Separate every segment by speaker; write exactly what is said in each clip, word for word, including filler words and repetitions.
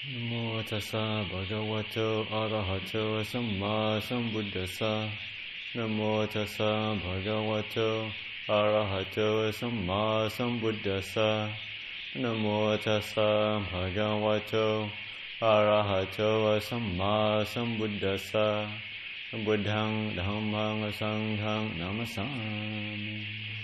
Speaker 1: Namo tassa bhagavato arahato samma sambuddhassa. Namo tassa bhagavato arahato samma sambuddhassa. Namo tassa bhagavato arahato samma sambuddhassa. Buddhang dhammang sanghang namasami.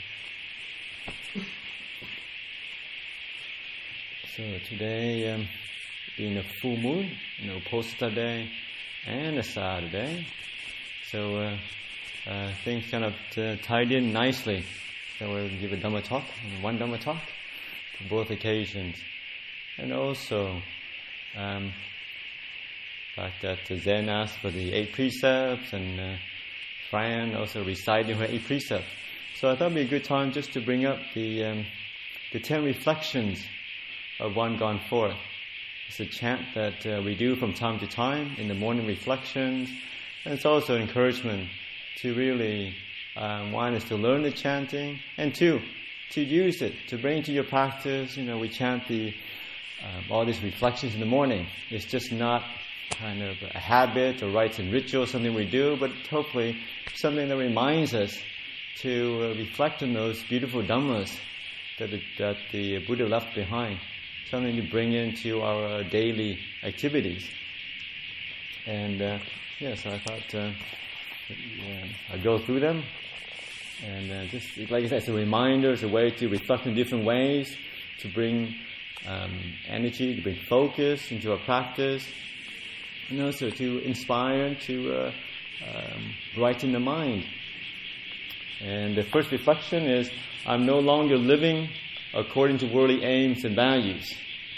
Speaker 1: So today, um, being a full moon, you know, poster day and a Saturday, so uh, uh, things kind of uh, tied in nicely. So we'll give a Dhamma talk, one Dhamma talk, for both occasions. And also, um, the fact that Zen asked for the eight precepts, and uh, Fran also reciting her eight precepts. So I thought it would be a good time just to bring up the um, the ten reflections of one gone forth. It's a chant that uh, we do from time to time in the morning reflections, and it's also an encouragement to really, um, one is to learn the chanting, and two, to use it, to bring to your practice. You know, we chant the um, all these reflections in the morning. It's just not kind of a habit or rites and ritual, something we do, but hopefully something that reminds us to uh, reflect on those beautiful Dhammas that the, that the Buddha left behind. Something to bring into our uh, daily activities. And uh, yes, I thought uh, yeah, I'd go through them. And uh, just, like I said, it's a reminder, it's a way to reflect in different ways, to bring um, energy, to bring focus into our practice, and also to inspire, to uh, um, brighten the mind. And the first reflection is, I'm no longer living according to worldly aims and values.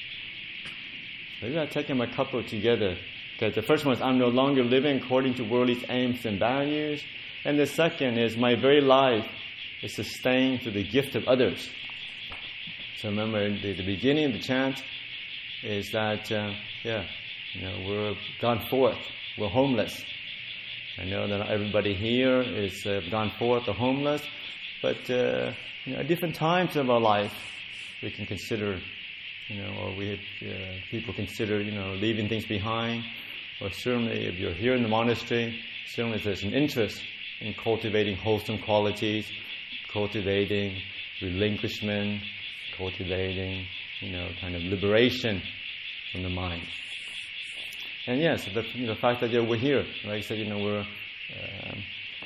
Speaker 1: Maybe I'll take them a couple together. Because the first one is, I'm no longer living according to worldly aims and values. And the second is, my very life is sustained through the gift of others. So remember, the, the beginning of the chant is that, uh, yeah, you know, we're gone forth, we're homeless. I know that not everybody here is uh, gone forth or homeless, but uh, you know, at different times of our life, we can consider, you know, or we have, uh, people consider, you know, leaving things behind. Or certainly, if you're here in the monastery, certainly there's an interest in cultivating wholesome qualities, cultivating relinquishment, cultivating, you know, kind of liberation from the mind. And yes, the, you know, the fact that yeah, we're here, like I said, you know, we're um,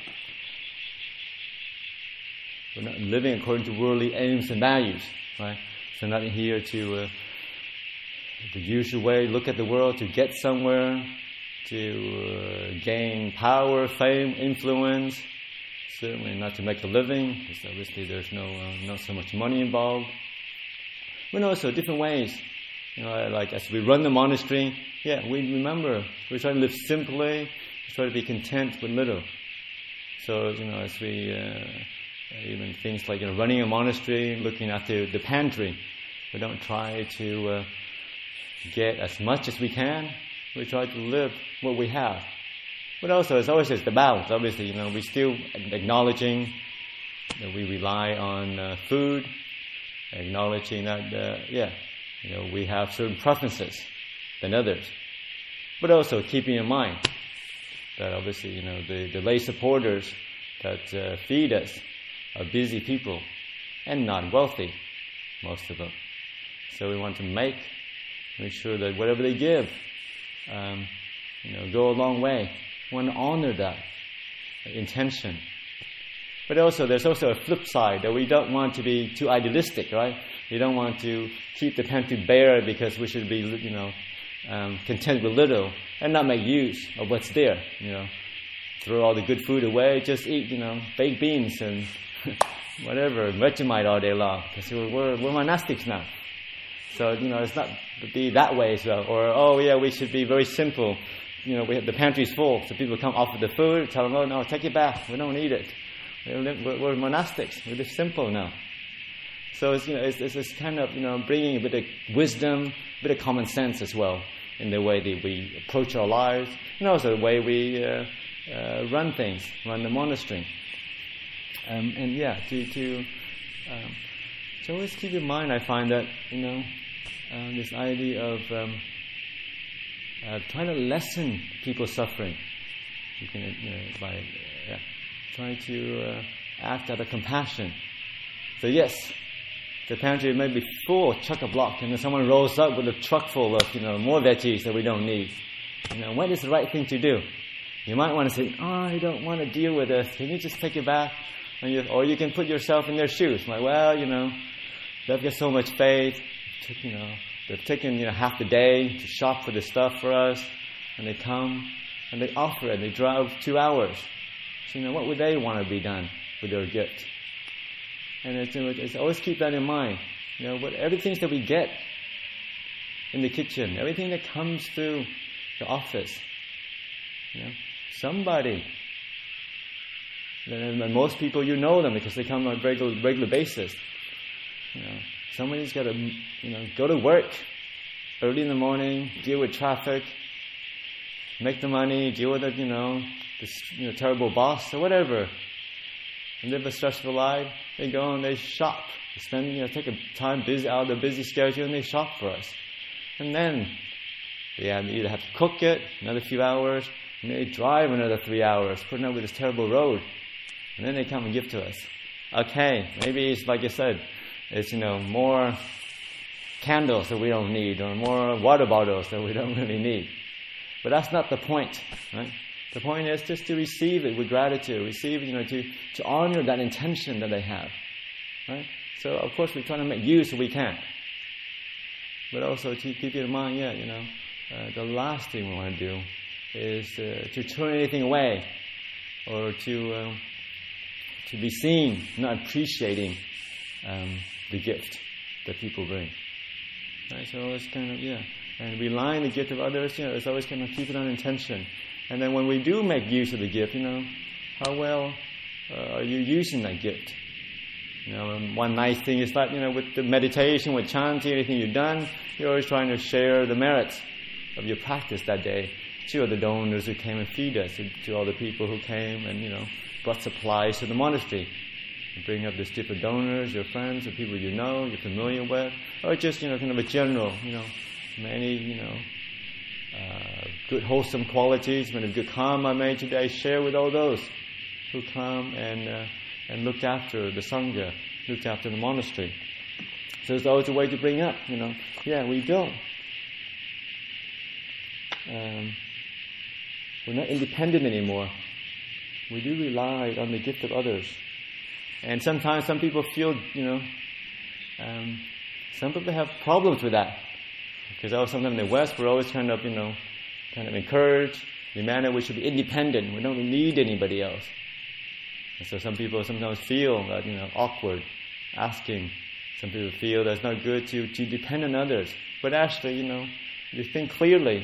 Speaker 1: we're not living according to worldly aims and values, right? So not here to uh, the usual way, look at the world to get somewhere, to uh, gain power, fame, influence. Certainly not to make a living, because obviously there's no uh, not so much money involved. But also different ways. You know, like as we run the monastery, yeah, we remember we try to live simply, we try to be content with little. So, you know, as we uh, even things like, you know, running a monastery, looking at the, the pantry, we don't try to uh, get as much as we can. We try to live what we have. But also, it's always it's the balance. Obviously, you know, we still acknowledging that we rely on uh, food, acknowledging that, uh, yeah. You know, we have certain preferences than others. But also keeping in mind that obviously, you know, the, the lay supporters that uh, feed us are busy people and not wealthy, most of them. So we want to make, make sure that whatever they give, um, you know, go a long way. We want to honor that intention. But also, there's also a flip side that we don't want to be too idealistic, right? We don't want to keep the pantry bare because we should be, you know, um, content with little and not make use of what's there. You know, throw all the good food away, just eat, you know, baked beans and whatever, Vegemite all day long, because we're, we're we're monastics now. So you know, it's not to be that way as well. Or oh yeah, we should be very simple. You know, we have the pantry's full, so people come offer the food, tell them, oh no, take it back, we don't need it. We're, we're monastics. We live simple now. So it's, you know, it's, it's, it's kind of, you know, bringing a bit of wisdom, a bit of common sense as well in the way that we approach our lives, and also the way we uh, uh, run things, run the monastery. Um, and yeah, to to um, to always keep in mind, I find that, you know, um, this idea of um, uh, try to lessen people's suffering. You can, you know, by uh, yeah, try to uh, act out of compassion. So yes, the pantry may be full, chock-a-block, and then someone rolls up with a truck full of, you know, more veggies that we don't need. You know, what is the right thing to do? You might want to say, oh, I don't want to deal with this. Can you just take it back? And you, or you can put yourself in their shoes. Like, well, you know, they've got so much faith. You know, they've taken, you know, half the day to shop for the stuff for us. And they come and they offer it. They drive two hours. So, you know, what would they want to be done with their gift? And it's, it's always keep that in mind. You know, what everything that we get in the kitchen, everything that comes through the office, you know, somebody, and most people, you know them because they come on a regular, regular basis. You know, somebody's got to, you know, go to work early in the morning, deal with traffic, make the money, deal with the, you know, this, you know, terrible boss or whatever, and live a stressful life. They go and they shop, they spend, you know, take a time busy out of their busy schedule and they shop for us, and then they either have to cook it another few hours, and they drive another three hours, putting up with this terrible road, and then they come and give to us. Okay, maybe it's like I said, it's, you know, more candles that we don't need, or more water bottles that we don't really need. But that's not the point, right? The point is just to receive it with gratitude, receive it, you know, to, to honor that intention that they have, right? So, of course, we try to make use if we can. But also to keep in mind, yeah, you know, uh, the last thing we want to do is uh, to turn anything away, or to uh, to be seen not appreciating um, the gift that people bring. Right? So it's kind of, yeah. And relying the gift of others, you know, it's always kind of keep it on intention. And then when we do make use of the gift, you know, how well uh, are you using that gift? You know, and one nice thing is that, you know, with the meditation, with chanting, anything you've done, you're always trying to share the merits of your practice that day to the donors who came and feed us, to, to all the people who came and, you know, brought supplies to the monastery. You bring up these different donors, your friends, the people you know, you're familiar with, or just, you know, kind of a general, you know, many, you know, uh, good wholesome qualities, many good karma made today, share with all those who come and uh, and looked after the Sangha, looked after the monastery. So it's always a way to bring up, you know, yeah, we don't. Um, we're not independent anymore. We do rely on the gift of others. And sometimes some people feel, you know, um, some people have problems with that. Because sometimes in the West, we're always kind of, you know, kind of encouraged, demand that we should be independent. We don't need anybody else. And so some people sometimes feel that, you know, awkward asking. Some people feel that it's not good to, to depend on others. But actually, you know, you think clearly.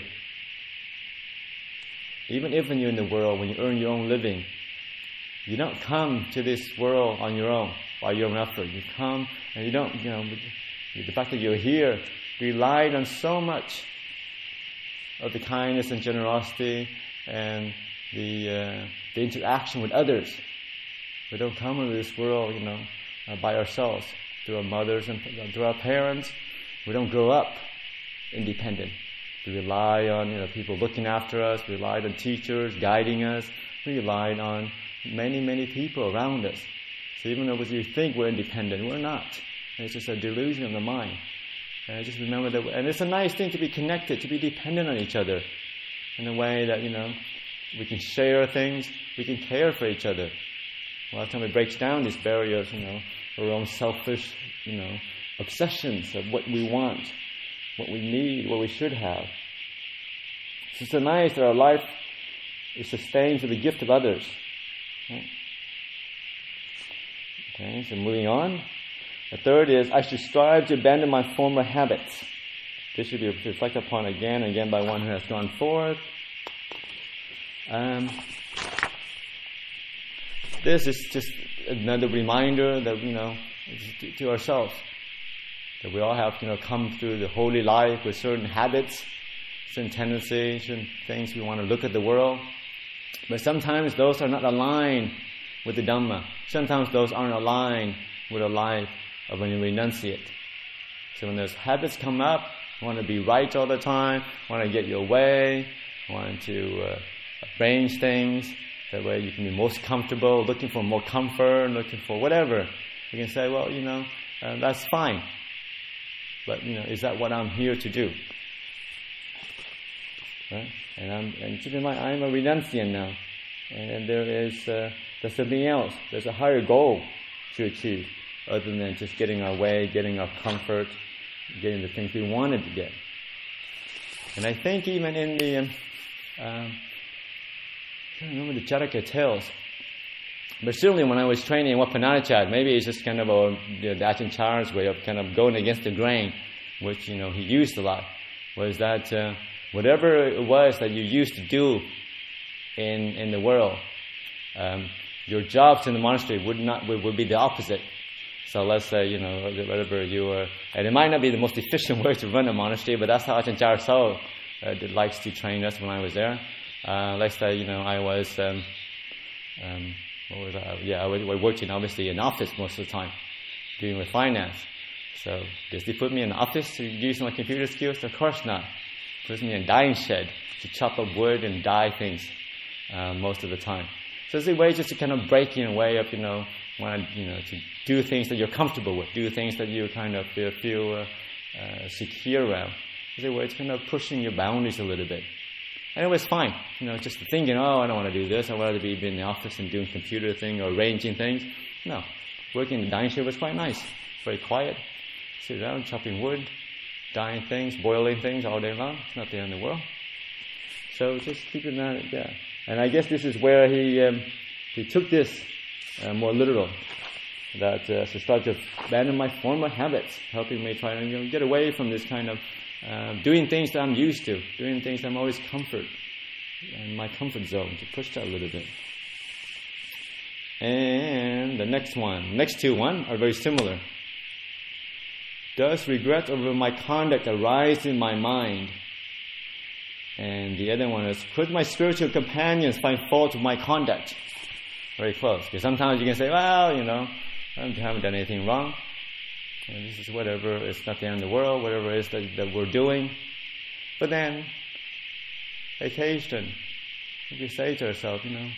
Speaker 1: Even if when you're in the world, when you earn your own living, you don't come to this world on your own, by your own effort. You come and you don't, you know, the fact that you're here relied on so much of the kindness and generosity and the uh, the interaction with others. We don't come into this world, you know, uh, by ourselves, through our mothers and through our parents. We don't grow up independent. We rely on, you know, people looking after us. We relied on teachers guiding us. We relied on many, many people around us. So even though we think we're independent, we're not. And it's just a delusion of the mind. And I just remember that, and it's a nice thing to be connected, to be dependent on each other, in a way that, you know, we can share things, we can care for each other. A lot of times it breaks down these barriers, you know, our own selfish, you know, obsessions of what we want, what we need, what we should have. So it's so nice that our life is sustained through the gift of others. Right? Okay, so moving on. The third is, I should strive to abandon my former habits. This should be reflected upon again and again by one who has gone forth. Um, this is just another reminder that, you know, to, to ourselves, that we all have, you know, come through the holy life with certain habits, certain tendencies, certain things we want to look at the world. But sometimes those are not aligned with the Dhamma. Sometimes those aren't aligned with a life of a renunciate. So when those habits come up, want to be right all the time, want to get your way, want to uh, arrange things, that way you can be most comfortable, looking for more comfort, looking for whatever. You can say, well, you know, uh, that's fine. But, you know, is that what I'm here to do? Right? And, I'm, and keep in mind, I'm a renunciant now. And there is uh, there's something else. There's a higher goal to achieve, other than just getting our way, getting our comfort, getting the things we wanted to get. And I think even in the, um, um, I can't remember the Jataka tales, but certainly when I was training in Wat Pah Nanachat, maybe it's just kind of a, you know, the Ajahn Chah's way of kind of going against the grain, which, you know, he used a lot, was that uh, whatever it was that you used to do in in the world, um, your jobs in the monastery would not would, would be the opposite. So let's say, you know, whatever you were, and it might not be the most efficient way to run a monastery, but that's how Ajahn Chah Sao uh, likes to train us when I was there. Uh, let's say, you know, I was, um, um, what was I? Yeah, I was working obviously in office most of the time, dealing with finance. So does he put me in the office to use my computer skills? Of course not. Puts me in a dyeing shed to chop up wood and dye things uh, most of the time. So it's a way just to kind of break in a way of, you know, want to, you know, to do things that you're comfortable with, do things that you kind of feel, feel uh, uh, secure around. It's a way to kind of pushing your boundaries a little bit. And it was fine, you know, just thinking, oh, I don't want to do this, I'd rather be in the office and doing computer thing or arranging things. No, working in the dyeing shed was quite nice, very quiet. Sit around, chopping wood, dyeing things, boiling things all day long. It's not the end of the world. So just keeping that, yeah. And I guess this is where he um, he took this uh, more literal. That uh, to start to abandon my former habits, helping me try to, you know, get away from this kind of uh, doing things that I'm used to, doing things that I'm always comfort, and my comfort zone, to push that a little bit. And the next one, next two one are very similar. Does regret over my conduct arise in my mind? And the other one is, could my spiritual companions find fault with my conduct? Very close. Because sometimes you can say, well, you know, I haven't done anything wrong. And this is whatever, it's not the end of the world, whatever it is that, that we're doing. But then, occasion, you can say to yourself, you know,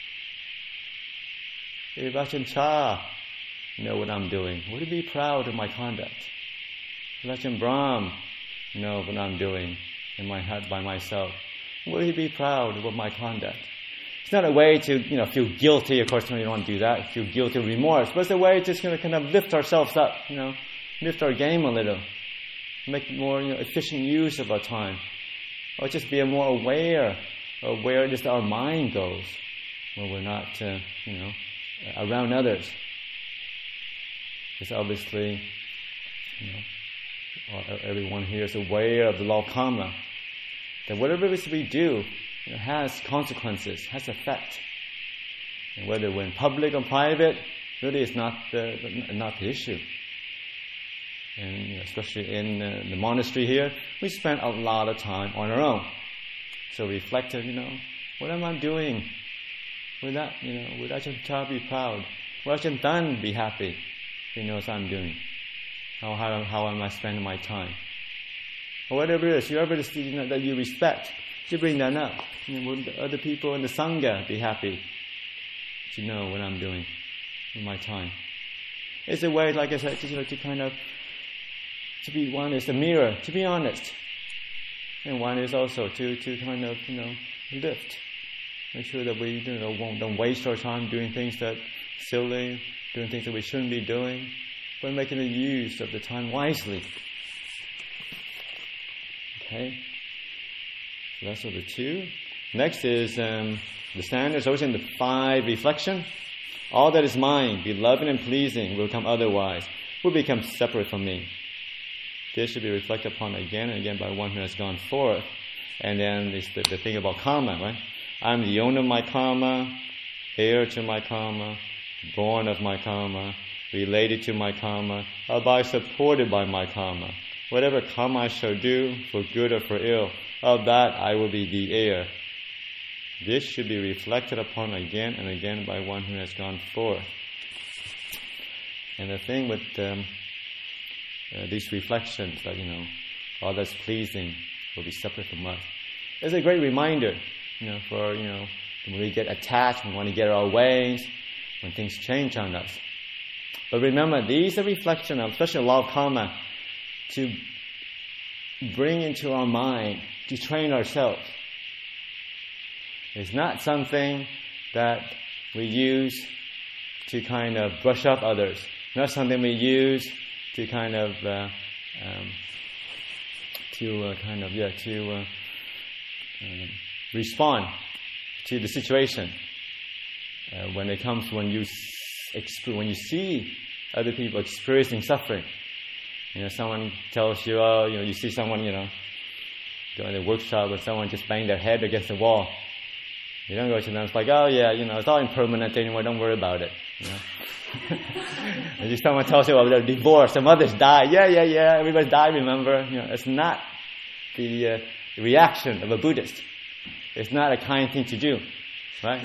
Speaker 1: if Ajahn Chah know what I'm doing, would he be proud of my conduct? If Ajahn Brahm know what I'm doing in my heart by myself, will he be proud of my conduct? It's not a way to, you know, feel guilty. Of course, we don't want to do that. Feel guilty or remorse. But it's a way just to kind of lift ourselves up, you know, lift our game a little, make more, you know, efficient use of our time, or just be more aware of where it is that our mind goes when we're not, uh, you know, around others. Because obviously, you know, everyone here is aware of the law of karma. That whatever it is we do, it has consequences, has effect. And whether we're in public or private, really is not the not the issue. And you know, especially in uh, the monastery here, we spend a lot of time on our own. So reflective, you know, what am I doing? Would that, you know, would Ajahn Chah be proud? Would Ajahn Dan be happy if he knows what I'm doing? How how how am I spending my time? Or whatever it is, whoever it is, you know, that you respect, you bring that up. You know, would the other people in the Sangha be happy to know what I'm doing in my time? It's a way, like I said, to, you know, to kind of, to be, one is a mirror, to be honest. And one is also to, to kind of, you know, lift. Make sure that we, you know, won't, don't waste our time doing things that silly, doing things that we shouldn't be doing, but making the use of the time wisely. Okay? So that's the two. Next is um, the standards, also in the five reflection. All that is mine, beloved and pleasing, will come otherwise, will become separate from me. This should be reflected upon again and again by one who has gone forth. And then it's the, the thing about karma, right? I'm the owner of my karma, heir to my karma, born of my karma, related to my karma, abide supported by my karma. Whatever karma I shall do, for good or for ill, of that I will be the heir. This should be reflected upon again and again by one who has gone forth. And the thing with um, uh, these reflections, that, you know, all that's pleasing will be separate from us. It's a great reminder, you know, for, you know, when we get attached, we want to get our ways, when things change on us. But remember, these are reflection of, especially law of karma, to bring into our mind, to train ourselves. It's not something that we use to kind of brush up others. Not something we use to kind of uh, um, to uh, kind of yeah to uh, um, respond to the situation uh, when it comes when you exp- when you see other people experiencing suffering. You know, someone tells you, oh, you know, you see someone, you know, doing a workshop and someone just bang their head against the wall. You don't go to them, it's like, oh yeah, you know, it's all impermanent anymore, don't worry about it. You know? And if someone tells you about their divorce, some others die, yeah, yeah, yeah, everybody died, remember? You know, it's not the uh, reaction of a Buddhist. It's not a kind thing to do, right?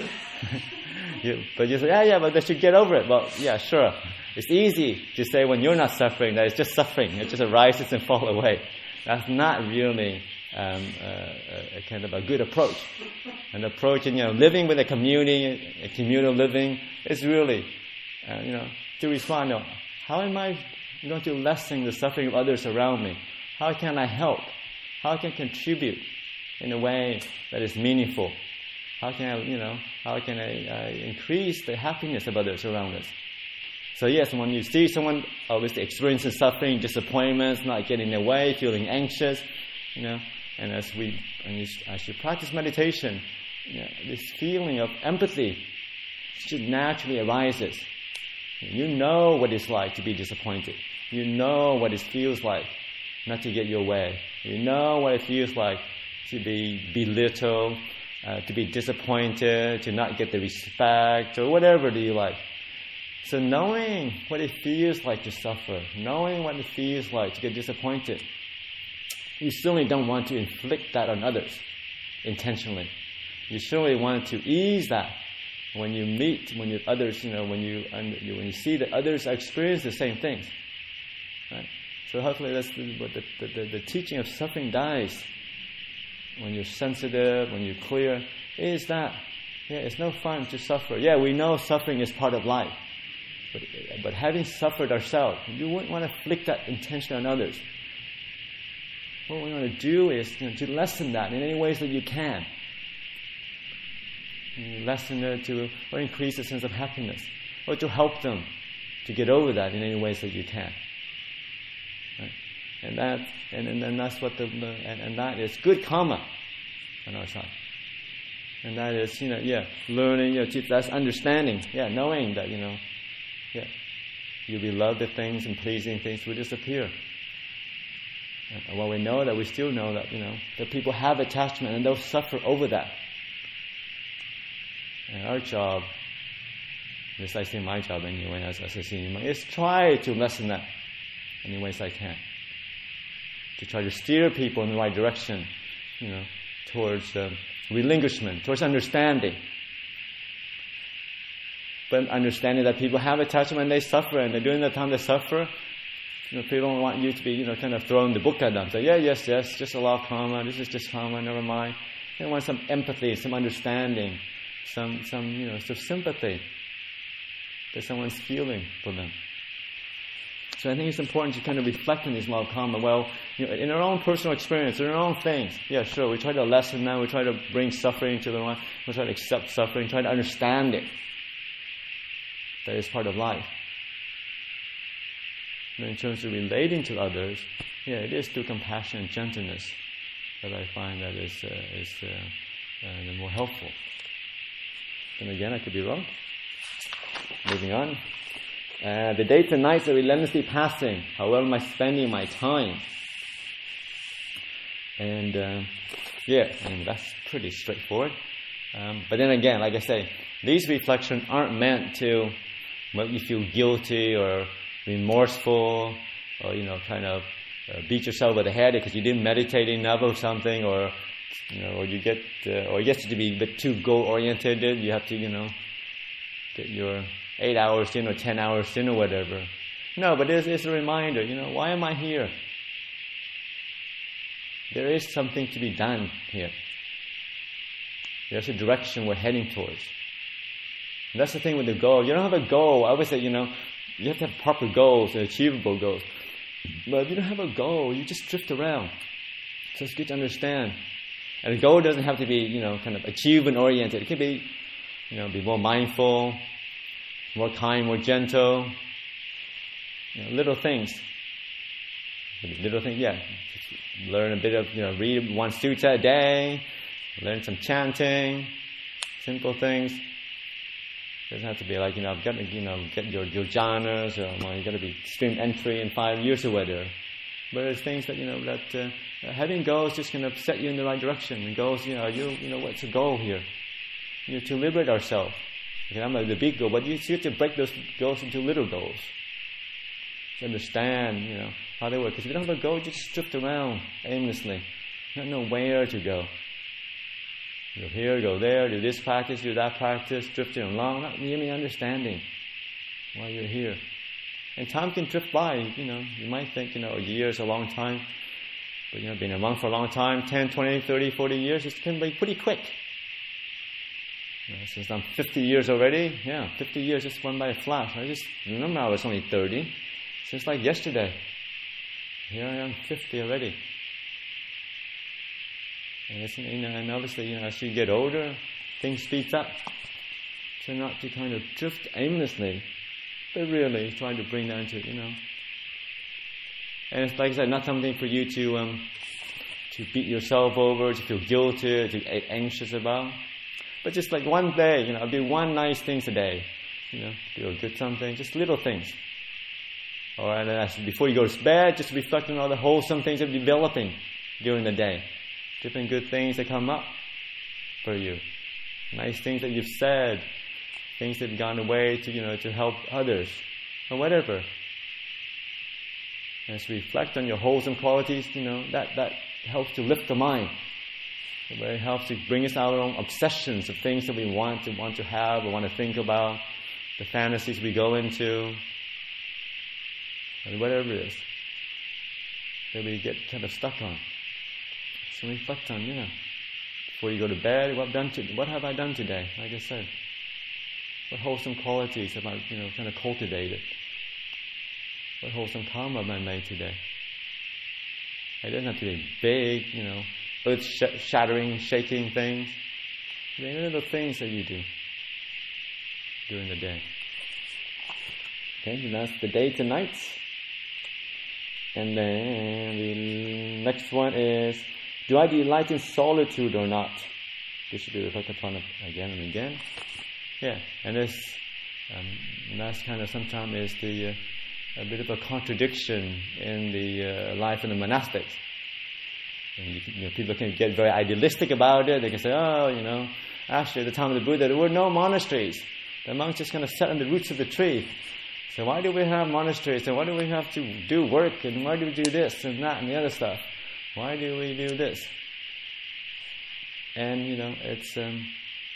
Speaker 1: you, but you say, yeah, yeah, but they should get over it. Well, yeah, sure. It's easy to say when you're not suffering that it's just suffering. It just arises and falls away. That's not really um, uh, a, a kind of a good approach. An approach in, you know, living with a community, a communal living, is really, uh, you know, to respond, you know, how am I going to lessen the suffering of others around me? How can I help? How can I contribute in a way that is meaningful? How can I, you know, how can I uh, increase the happiness of others around us? So yes, when you see someone obviously experiencing suffering, disappointments, not getting their way, feeling anxious, you know, and as we, and you, as you practice meditation, you know, this feeling of empathy should naturally arises. You know what it's like to be disappointed. You know what it feels like not to get your way. You know what it feels like to be belittled, uh, to be disappointed, to not get the respect, or whatever do you like. So knowing what it feels like to suffer, knowing what it feels like to get disappointed, you certainly don't want to inflict that on others intentionally. You surely want to ease that when you meet, when you others, you know, when you when you see that others experience the same things. Right? So hopefully that's the, what the, the, the teaching of suffering dies. When you're sensitive, when you're clear, is that, yeah, it's no fun to suffer. Yeah, we know suffering is part of life. But, but having suffered ourselves, you wouldn't want to inflict that intention on others. What we want to do is, you know, to lessen that in any ways that you can. You lessen it to, or increase a sense of happiness, or to help them to get over that in any ways that you can. Right? And that, and, and and that's what the, the and, and that is good karma on our side. And that is, you know, yeah, learning, you know, that's understanding, yeah, knowing that, you know, yeah, you beloved things and pleasing things will disappear. And while we know that, we still know that, you know, that people have attachment and they'll suffer over that. And our job, precisely my job anyway, as, as a senior monk, is try to lessen that in any ways I can. To try to steer people in the right direction, you know, towards um, relinquishment, towards understanding. But understanding that people have attachment and they suffer, and during the time they suffer, you know, people don't want you to be, you know, kind of throwing the book at them. Say, yeah, yes, yes, just allow karma, this is just karma, never mind. They want some empathy, some understanding, some, some, you know, some sympathy that someone's feeling for them. So I think it's important to kind of reflect on this law of karma. Well, you know, in our own personal experience, in our own things, yeah, sure, we try to lessen that, we try to bring suffering to the life, we try to accept suffering, try to understand it. That is part of life. And in terms of relating to others, yeah, it is through compassion and gentleness that I find that is uh, is uh, uh, more helpful. And again, I could be wrong. Moving on. Uh, the days and nights are relentlessly passing. How well am I spending my time? And uh, yeah, I mean, that's pretty straightforward. Um, but then again, like I say, these reflections aren't meant to make you feel guilty or remorseful, or, you know, kind of uh, beat yourself over the head because you didn't meditate enough or something, or, you know, or you get, uh, or yes, to be a bit too goal-oriented. You have to, you know, get your eight hours in or ten hours in or whatever. No, but it's, it's a reminder, you know, why am I here? There is something to be done here. There's a direction we're heading towards. And that's the thing with the goal. You don't have a goal. I always say, you know, you have to have proper goals and achievable goals. But if you don't have a goal, you just drift around. So it's good to understand. And the goal doesn't have to be, you know, kind of achievement-oriented. It could be, you know, be more mindful, more kind, more gentle. You know, little things. Little things, yeah. Just learn a bit of, you know, read one sutta a day. Learn some chanting. Simple things. It doesn't have to be like, you know, I've got to, you know, get your, your jhanas, or well, you've got to be student entry in five years or whatever. But it's things that, you know, that uh, having goals just kind of set you in the right direction. And goals, you know, you you know, what's the goal here? You know, to liberate ourselves. Okay, I'm like the big goal, but you have to break those goals into little goals. To understand, you know, how they work. Because if you don't have a goal, you just drift around aimlessly. You don't know where to go. Go here, go there, do this practice, do that practice, drifting along, not really understanding why you're here. And time can drift by, you know. You might think, you know, a year is a long time. But, you know, being a monk for a long time, ten, twenty, thirty, forty years, it can be pretty quick. You know, since I'm fifty years already, yeah, fifty years just went by a flash. I just remember I was only thirty. Since like yesterday. Here I am, fifty already. And, it's, you know, and obviously, you know, as you get older, things speed up. So not to kind of drift aimlessly, but really trying to bring that into, you know. And it's like I said, not something for you to um, to beat yourself over, to feel guilty, to get anxious about. But just like one day, you know, do one nice thing a day. You know, do a good something, just little things. Or and as before you go to bed, just reflect on all the wholesome things that are developing during the day. Different good things that come up for you. Nice things that you've said. Things that have gone away to, you know, to help others. Or whatever. And as you reflect on your wholesome qualities, you know, that, that helps to lift the mind. It really helps to bring us out of our own obsessions of things that we want to want to have or want to think about. The fantasies we go into. Or whatever it is. That we get kind of stuck on. So reflect on, you know, before you go to bed, what, done to, what have I done today? Like I said, what wholesome qualities have I, you know, kind of cultivated? What wholesome karma have I made today? It doesn't have to be big, you know, earth-shattering, shaking things. They're little things that you do during the day. Okay, and that's the day tonight. And then the next one is, do I delight in solitude or not? This should be reflected upon again and again. Yeah, and this, um, and that's kind of sometimes is the uh, a bit of a contradiction in the uh, life of the monastics. And you, you know, people can get very idealistic about it. They can say, oh, you know, actually at the time of the Buddha there were no monasteries. The monks just kind of sat on the roots of the tree. So why do we have monasteries? And why do we have to do work? And why do we do this and that and the other stuff? Why do we do this? And, you know, it's um,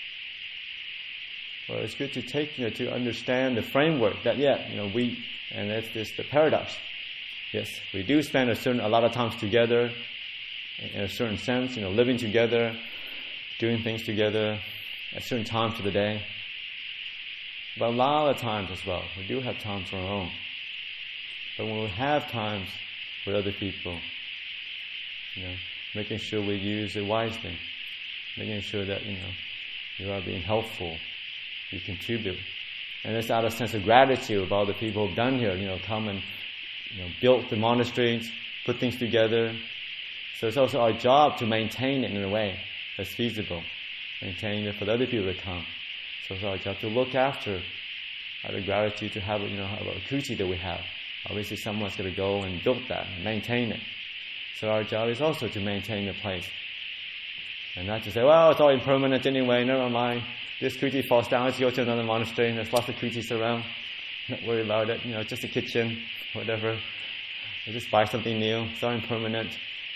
Speaker 1: well, it's good to take, you know, to understand the framework that, yeah, you know, we, and that's this the paradox. Yes, we do spend a certain, a lot of times together, in a certain sense, you know, living together, doing things together, at certain times of the day. But a lot of times as well, we do have times on our own. But when we have times with other people, you know, making sure we use it wisely, making sure that, you know, you are being helpful, you contribute. And it's out of a sense of gratitude of all the people who've done here, you know, come and, you know, built the monasteries, put things together. So it's also our job to maintain it in a way that's feasible, maintain it for the other people to come. So it's our job to look after, out of gratitude to have, you know, have a kuti that we have. Obviously someone's going to go and build that, and maintain it. So our job is also to maintain the place. And not to say, well, it's all impermanent anyway, never mind. This kuti falls down, let's go to another monastery, and there's lots of kutis around. Not worry about it, you know, just a kitchen, whatever. We'll just buy something new, it's all impermanent.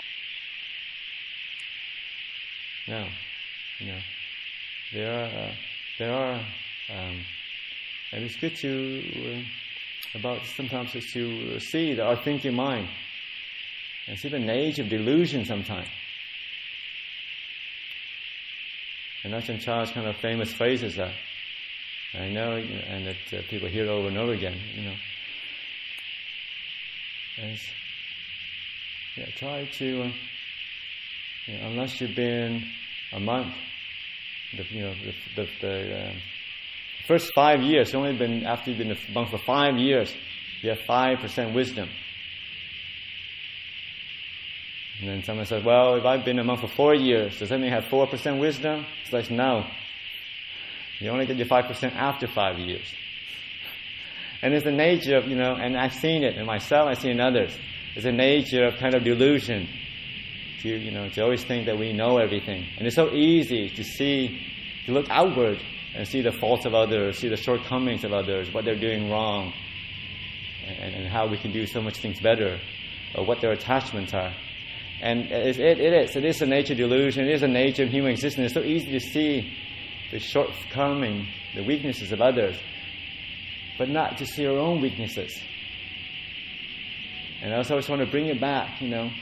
Speaker 1: No, you know, there are, uh, there are, um, and it's good to, uh, about sometimes is to see that our thinking mind, And see the nature of delusion sometimes. And Ajahn Chah's kind of famous phrase is that. I know, you know, and that uh, people hear it over and over again, you know. As, yeah, try to, uh, you know, unless you've been a monk, the, you know, the, the, the uh, first five years, only been after you've been a monk for five years, you have five percent wisdom. And then someone says, well, if I've been a monk for four years, does that mean I have four percent wisdom? It's like, no. You only get your five percent after five years. And it's the nature of, you know, and I've seen it in myself, I've seen it in others. It's the nature of kind of delusion. To, you know, to always think that we know everything. And it's so easy to see, to look outward and see the faults of others, see the shortcomings of others, what they're doing wrong, and, and how we can do so much things better, or what their attachments are. And it, it, it is. It is a nature delusion. It is a nature of human existence. It's so easy to see the shortcoming, the weaknesses of others, but not to see our own weaknesses. And I also always want to bring it back, you know.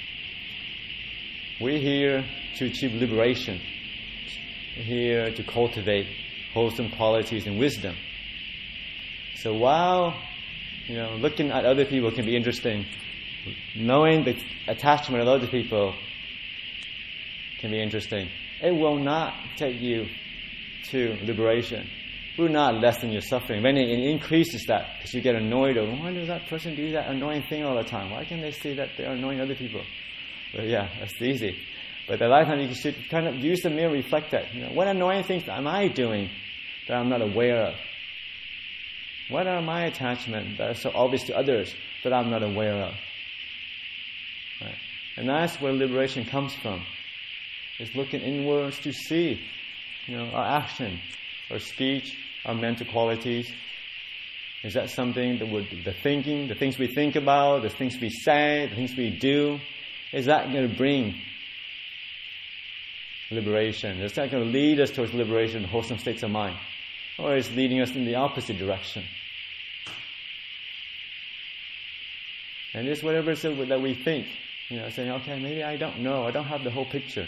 Speaker 1: We're here to achieve liberation. We're here to cultivate wholesome qualities and wisdom. So while, you know, looking at other people can be interesting, knowing the attachment of other people can be interesting. It will not take you to liberation. It will not lessen your suffering. When it increases that, because you get annoyed over, why does that person do that annoying thing all the time? Why can't they see that they're annoying other people? Well, yeah, that's easy. But at that time, you should kind of use the mirror, reflect that. You know, what annoying things am I doing that I'm not aware of? What are my attachments that are so obvious to others that I'm not aware of? Right. And that's where liberation comes from. It's looking inwards to see, you know, our action, our speech, our mental qualities. Is that something that would, the thinking, the things we think about, the things we say, the things we do, is that going to bring liberation? Is that going to lead us towards liberation, wholesome states of mind? Or is it leading us in the opposite direction? And it's whatever it is that we think. You know, saying, okay, maybe I don't know. I don't have the whole picture.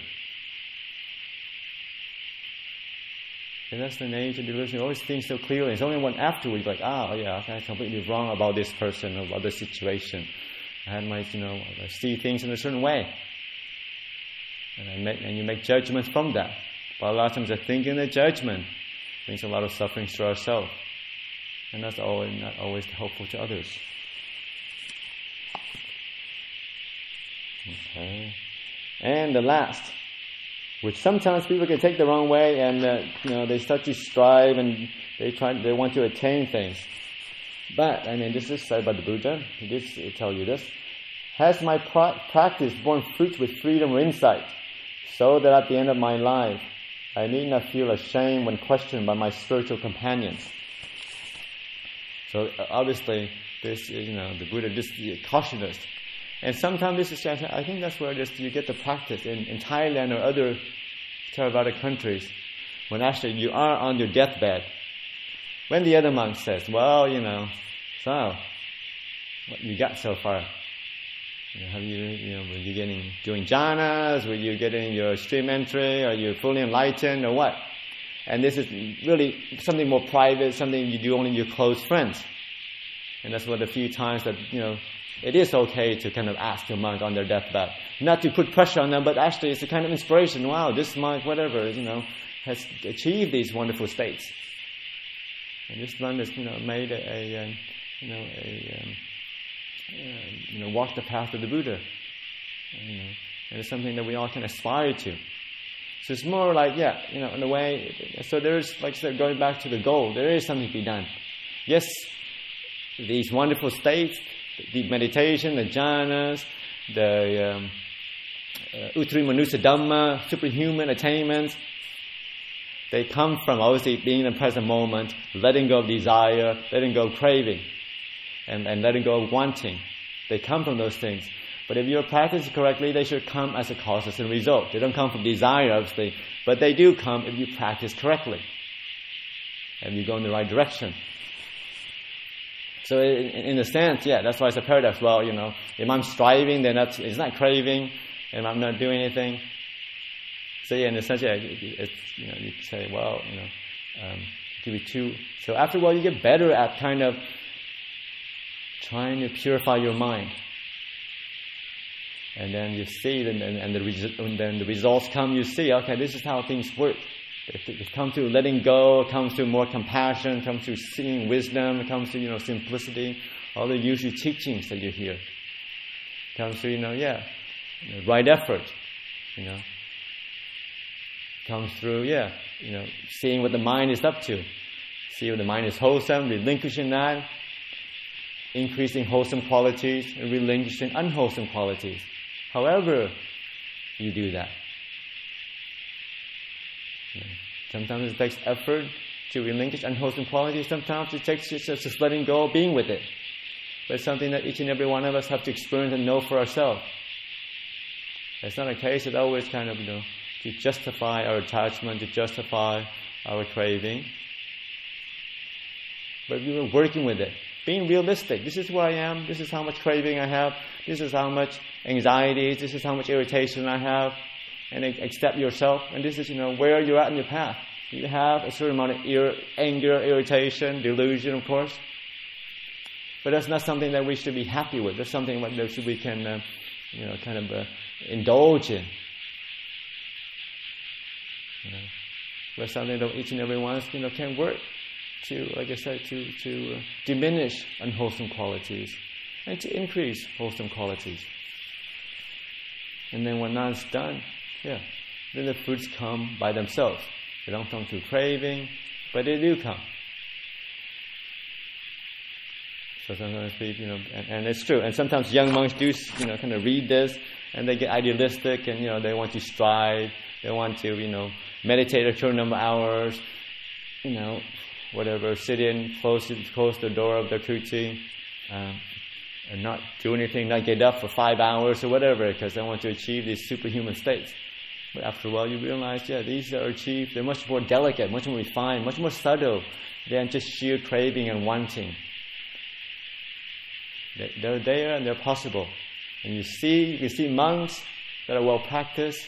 Speaker 1: And that's the nature of delusion. You always think so clearly. It's only when afterwards, like, ah, oh, yeah, okay, I'm completely wrong about this person or about this situation. I had my, you know, I see things in a certain way. And I make, and you make judgments from that. But a lot of times the thinking and the judgment brings a lot of suffering to ourselves. And that's always, not always helpful to others. Okay. And the last, which sometimes people can take the wrong way, and uh, you know, they start to strive and they try, they want to attain things. But I mean, this is said by the Buddha. He did tell you this. Has my pra- practice borne fruit with freedom or insight, so that at the end of my life, I need not feel ashamed when questioned by my spiritual companions? So uh, obviously, this you know, the Buddha just cautioned us. And sometimes this is, I think that's where just you get the practice in, in Thailand or other Theravada countries, when actually you are on your deathbed. When the other monk says, well, you know, so, what you got so far? You know, have you, you know, were you getting, doing jhanas? Were you getting your stream entry? Are you fully enlightened or what? And this is really something more private, something you do only with your close friends. And that's one of the few times that, you know, it is okay to kind of ask a monk on their deathbed. Not to put pressure on them, but actually it's a kind of inspiration. Wow, this monk, whatever, you know, has achieved these wonderful states. And this monk has, you know, made a, a um, you know, a, um, uh, you know, walked the path of the Buddha. You know, and it's something that we all can aspire to. So it's more like, yeah, you know, in a way, so there's, like I said, going back to the goal, there is something to be done. Yes, these wonderful states, the meditation, the jhanas, the um, uh, Uttarimanusa Dhamma, superhuman attainments, they come from obviously being in the present moment, letting go of desire, letting go of craving, and, and letting go of wanting. They come from those things. But if you're practicing correctly, they should come as a cause and result. They don't come from desire, obviously, but they do come if you practice correctly and you go in the right direction. So in, in a sense, yeah, that's why it's a paradox. Well, you know, if I'm striving, then that's, it's not craving, and I'm not doing anything. So yeah, in a sense, yeah, it, it's, you know, you say, well, you know, um, it could be too. So after a while, you get better at kind of trying to purify your mind. And then you see, and, and, and, the res- and then the results come, you see, okay, this is how things work. It, it comes to letting go, it comes to more compassion, it comes to seeing wisdom, it comes to, you know, simplicity, all the usual teachings that you hear. It comes to, you know, yeah, you know, right effort, you know. It comes through, yeah, you know, seeing what the mind is up to. See what the mind is wholesome, relinquishing that, increasing wholesome qualities, and relinquishing unwholesome qualities. However you do that. You know, sometimes it takes effort to relinquish unwholesome qualities. Sometimes it takes just, just letting go, being with it. But it's something that each and every one of us have to experience and know for ourselves. It's not a case of always kind of, you know, to justify our attachment, to justify our craving. But we were working with it. Being realistic. This is where I am. This is how much craving I have. This is how much anxiety. This is how much irritation I have. And accept yourself. And this is, you know, where you're at in your path. You have a certain amount of ir- anger, irritation, delusion, of course. But that's not something that we should be happy with. That's something that we can, uh, you know, kind of uh, indulge in. You know, but something that each and every one, you know, can work to, like I said, to to uh, diminish unwholesome qualities and to increase wholesome qualities. And then when that's done, yeah, then the fruits come by themselves. They don't come through craving, but they do come. So sometimes people, you know, and, and it's true. And sometimes young monks do, you know, kind of read this, and they get idealistic, and you know, they want to strive, they want to, you know, meditate a certain number of hours, you know, whatever, sit in, close, close the door of their kuti, um, and not do anything, not get up for five hours or whatever, because they want to achieve these superhuman states. But after a while, you realize, yeah, these are achieved, they're much more delicate, much more refined, much more subtle than just sheer craving and wanting. They're there and they're possible. And you see, you can see monks that are well practiced.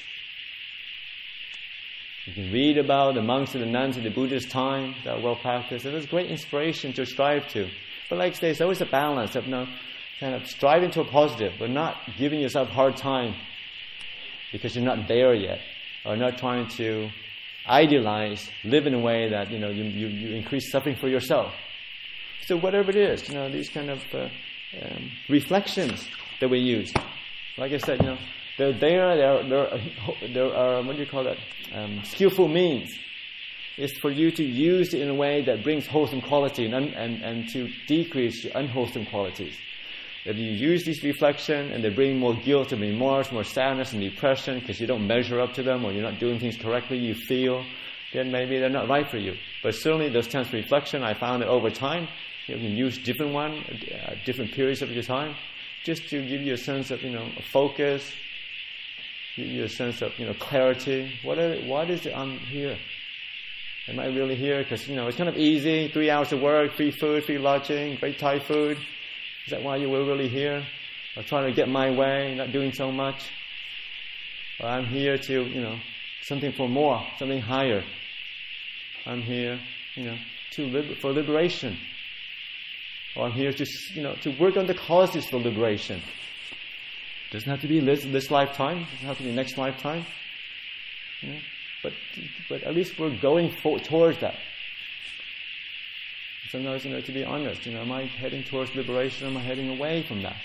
Speaker 1: You can read about the monks and the nuns in the Buddha's time that are well practiced. And there's great inspiration to strive to. But like I say, it's always a balance of, you know, kind of striving to a positive, but not giving yourself a hard time because you're not there yet, or not trying to idealize, live in a way that, you know, you, you, you increase suffering for yourself. So whatever it is, you know, these kind of uh, um, reflections that we use. Like I said, you know, they're there, they're, they're, there are, what do you call that, um, skillful means. It's for you to use it in a way that brings wholesome quality and, un, and, and to decrease your unwholesome qualities. If you use these reflections and they bring more guilt and remorse, more sadness and depression because you don't measure up to them or you're not doing things correctly, you feel, then maybe they're not right for you. But certainly those times of reflection, I found that over time, you can use different one, uh, different periods of your time, just to give you a sense of, you know, a focus, give you a sense of, you know, clarity. What are, what is it I'm here? Am I really here? Because, you know, it's kind of easy, three hours of work, free food, free lodging, great Thai food. Is that why you were really here? Or trying to get my way, not doing so much? Or I'm here to, you know, something for more, something higher. I'm here, you know, to liber- for liberation. Or I'm here to, you know, to work on the causes for liberation. It doesn't have to be this, this lifetime. It doesn't have to be next lifetime. You know? But but at least we're going for, towards that. Sometimes, you know, to be honest, you know, am I heading towards liberation or am I heading away from that?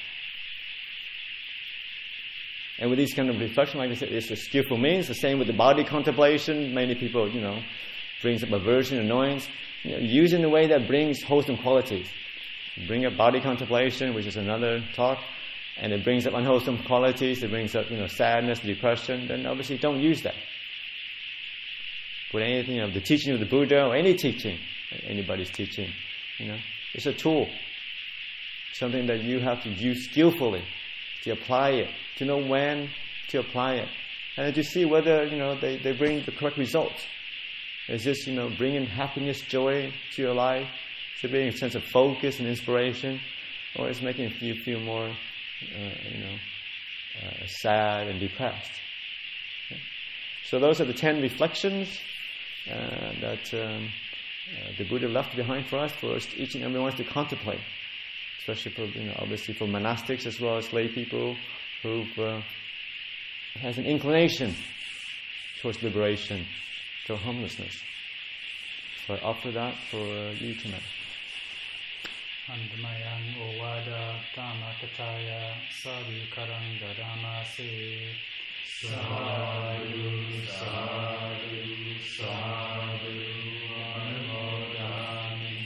Speaker 1: And with these kind of reflection, like I said, it's a skillful means. The same with the body contemplation. Many people, you know, brings up aversion, annoyance. You know, use in a way that brings wholesome qualities. Bring up body contemplation, which is another talk, and it brings up unwholesome qualities. It brings up, you know, sadness, depression. Then obviously don't use that. Put anything, you know, the teaching of the Buddha or any teaching, anybody's teaching, you know, it's a tool, something that you have to use skillfully to apply it, to know when to apply it, and to see whether, you know, they, they bring the correct results. Is this, you know, bringing happiness, joy to your life? Is it bringing a sense of focus and inspiration, or is it making you feel more, uh, you know, uh, sad and depressed? Okay. So those are the ten reflections uh, that um, uh, the Buddha left behind for us, for us, each and every one to contemplate. Especially for, you know, obviously for monastics as well as lay people who uh, has an inclination towards liberation, to homelessness. So I offer that for uh, you tonight.
Speaker 2: Andamayan Ovada Tamakataya Sadhu Karanga Damase Sadhu Sadhu Sadhu Anumodami.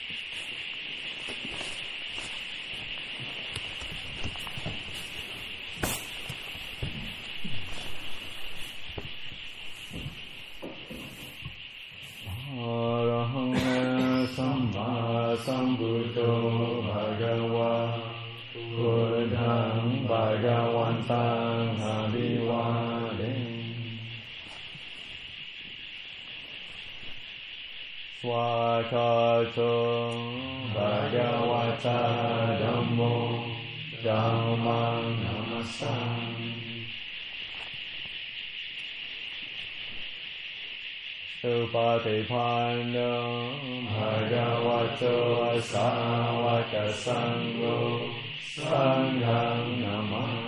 Speaker 1: Arahang Sambha Sambuddho Bhagava Buddhang Bhagavantang Abhivademi Swakato Bhagavata Dhammo Dhammang Namasami Upatipano Bhagavato Savaka Sangho Sangham Namah